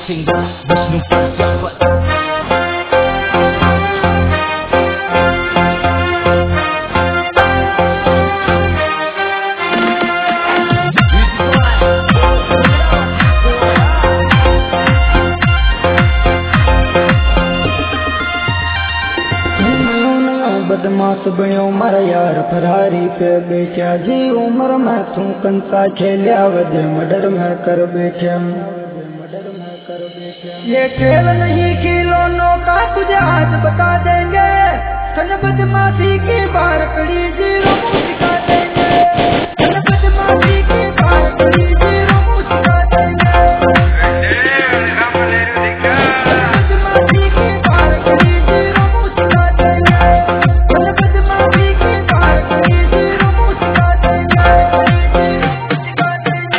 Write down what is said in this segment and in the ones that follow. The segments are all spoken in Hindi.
singer Vishnu Prajapati. बदमाश बनो मर यार फरारी पे बेचा जी उम्र में तू कंसा खेलिया वजे मर्डर में कर बेचा। ये खेल नहीं खिलौनों का तुझे आज बता देंगे, सन बदमाशी की बार कड़ी जीरो सिखा देंगे, सन बदमाशी की बार कड़ी जीरो सिखा देंगे, बदमाशी की बार कड़ी जीरो सिखा देंगे, सन बदमाशी की बार कड़ी जीरो सिखा देंगे, सिखा देंगे।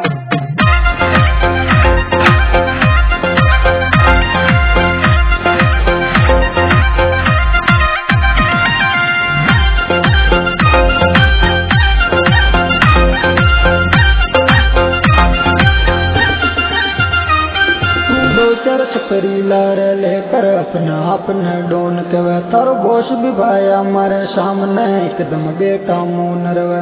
चर छपरी लार लेकर अपना अपना डोन कवे थारो बोस भी भाई हमारे सामने एकदम बेटा मुन रवे,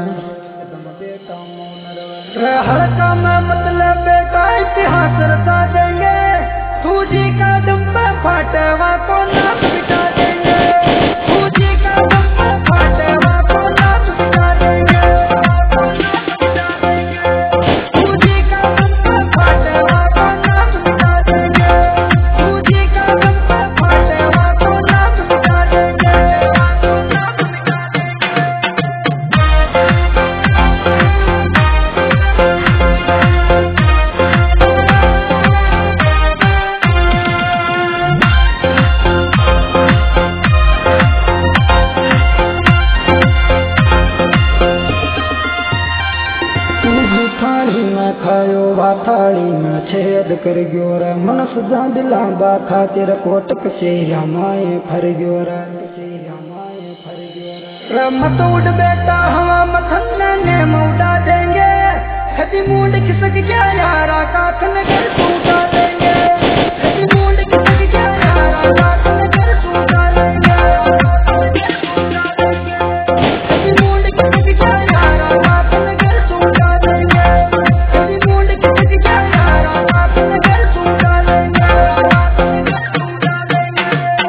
हल्का में मतलब बेटा इतिहास रचा देंगे, तुझी का दम पे फाटेवा को नाम मिटा देंगे, तुझी का दम पे फाटेवा को नाम मिटा देंगे, तुझी का दम पे फाटेवा को नाम मिटा देंगे, तुझी का दम पे फाटेवा को नाम मिटा देंगे, थाली में खायो वा थाली में छेद कर गयो रे, मन सजा दिला बा खातिर कोटक से माए फर गयो रे, मत उड़ बेटा हवा मथन ने उड़ा देंगे, हदी मूड खिसक गया यारा का खन घर टूटा देंगे, हदी मूड खिसक गया यारा का खन घर टूटा देंगे, हदी मूड खिसक गया यारा का खन घर टूटा देंगे, हदी मूड खिसक गया यारा का खन घर टूटा देंगे, टूटा देंगे।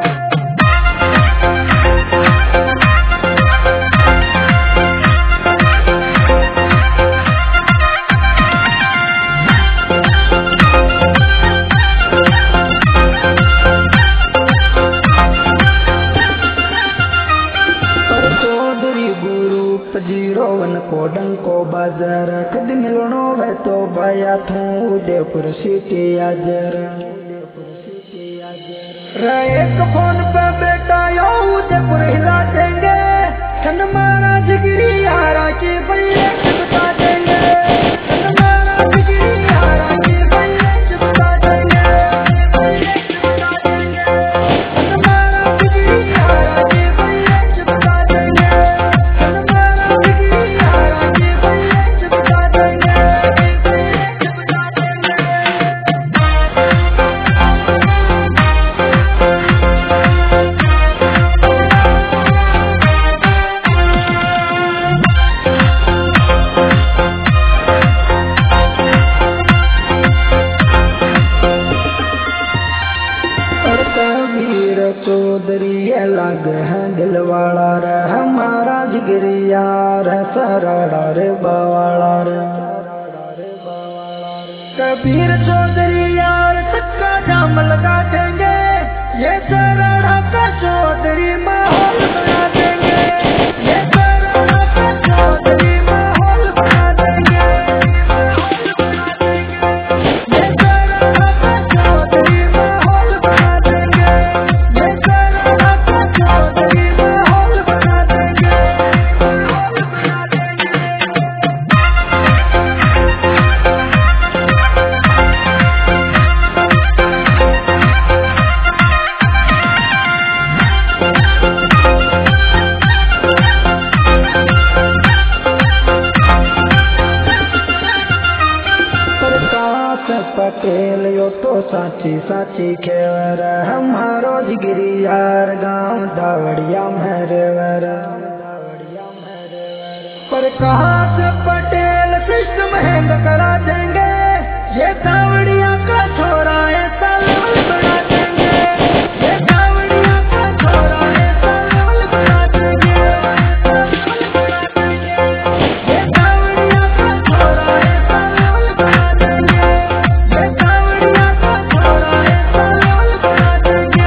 चौधरी गुरु जीरोवन कोडन को बाजार कद मिलनो है तो भाया थू उदयपुर सिटी आजर, एक फोन पे बेटा यो उदयपुर हिला देंगे, छन मारा जिगरी यारा की बल्ले बता देंगे, छन मारा जिगरी यारा की बल्ले बता देंगे, छन मारा जिगरी यारा की बल्ले बता देंगे, छन मारा जिगरी यारा की बल्ले बता देंगे, बता देंगे। वीर चौधरी अलग है दिलवाड़ा रे, हमारा जिगरी यार है सराड़ा रे बावाड़ा रे, कबीर चौधरी यार सबका जाम लगा देंगे, ये सराड़ा का चौधरी माहौल बना देंगे, ये सराड़ा का चौधरी माहौल बना देंगे, ये सराड़ा का चौधरी माहौल बना देंगे, ये सराड़ा का चौधरी माहौल बना देंगे, माहौल बना देंगे। से पटेल यो तो साची साची खेवर हमारो जिगरी यार गाँव दावड़िया मेरेवर पर कहाँ से पटेल सिस्टम हैंग करा देंगे ये दावड़िया का छोरा ऐसा लेवल बना देंगे ये दावड़िया का छोरा ऐसा लेवल बना देंगे ये दावड़िया का छोरा ऐसा लेवल बना देंगे ये दावड़िया का छोरा ऐसा लेवल बना देंगे।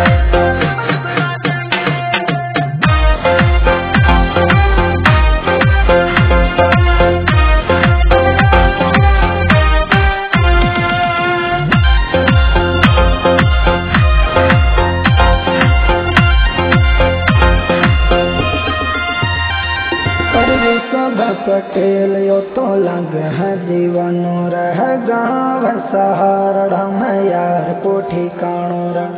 पटेल यो तो लग है जीवनो रह गाँव सहारा में यार को ठिकानो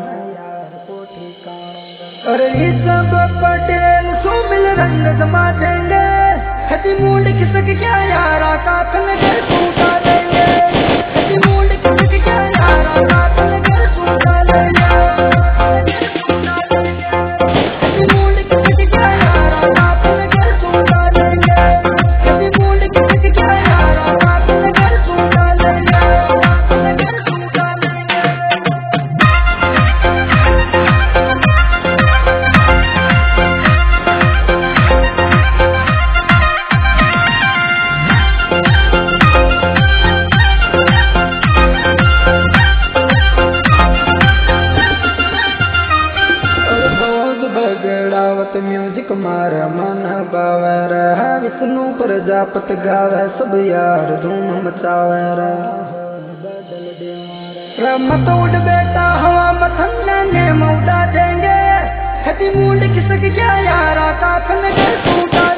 अरे सब पटेल सो मिल रंग जमा देंगे हती मूड खिसक क्या यारा काकन घर सूटा देंगे हती मूड खिसक क्या यारा काकन घर सूटा देंगे हती मूड खिसक क्या यारा काकन घर सूटा देंगे म्यूजिक मार मन बावर है विष्णु प्रजापत गावे सब यार धूम मचावे मत उड़ बेटा हवा मथन्ना ने मौदा देंगे हती मूड खिसक क्या यारा काकन घर टूटा